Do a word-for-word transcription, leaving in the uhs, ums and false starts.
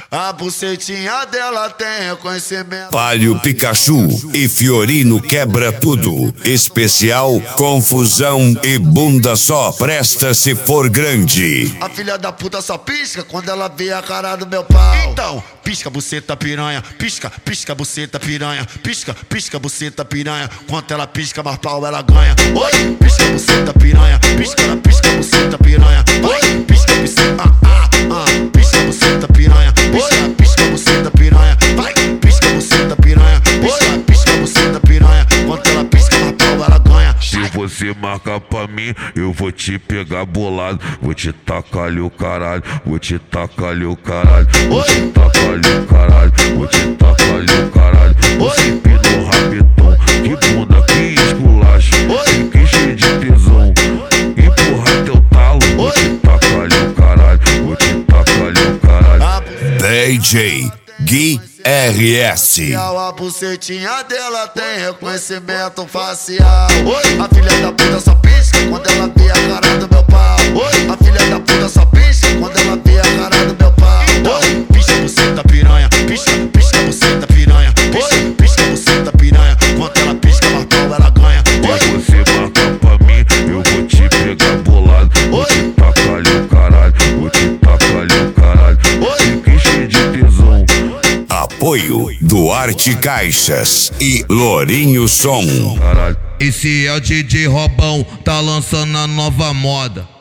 A bucetinha dela tem reconhecimento. Palio Pikachu e Fiorino quebra tudo. Especial confusão e bunda só presta se for grande. A filha da puta só pisca quando ela vê a cara do meu pau. Então, pisca buceta piranha, pisca, pisca buceta piranha, pisca, pisca buceta piranha. Quanto ela pisca, mais pau ela ganha. Oi, pisca buceta piranha, pisca, pisca buceta piranha. Oi, pisca buceta, ah, ah, ah, pisca buceta piranha. Pisca, pisca buceta piranha. Vai, pisca buceta piranha. Pisca, pisca buceta piranha. Quanto ela pisca, mais pau ela ganha. Se você marcar pra mim, eu vou te pegar bolado. Vou te tacar ali o caralho, vou te tacar ali o caralho. Vou te tacar ali o caralho, vou te tacar ali o caralho. Você pino rabetão, que bunda, que esculacho. Fiquei cheio de tesão, empurrar teu talo. Vou te tacar ali o caralho, vou te tacar ali o caralho. D J Gui R S. A bucetinha dela tem reconhecimento facial. Oi, a filha da puta só pisca quando ela vê a cara do meu pau. Oi, a filha da puta só pisca quando ela vê a cara do meu pau. Oi, pisca buceta piranha, pisca, pisca buceta piranha, pisca, pisca buceta piranha. Quando ela pisca, mais pau ela ganha. Se você marcar pra mim, eu vou te pegar bolado. Vou te tacar ali o caralho, vou te tacar ali o caralho. Fiquei cheio de tesão. Apoio Duarte Caixas e Lourinho Som. Caralho. Esse é o D J Robão, tá lançando a nova moda.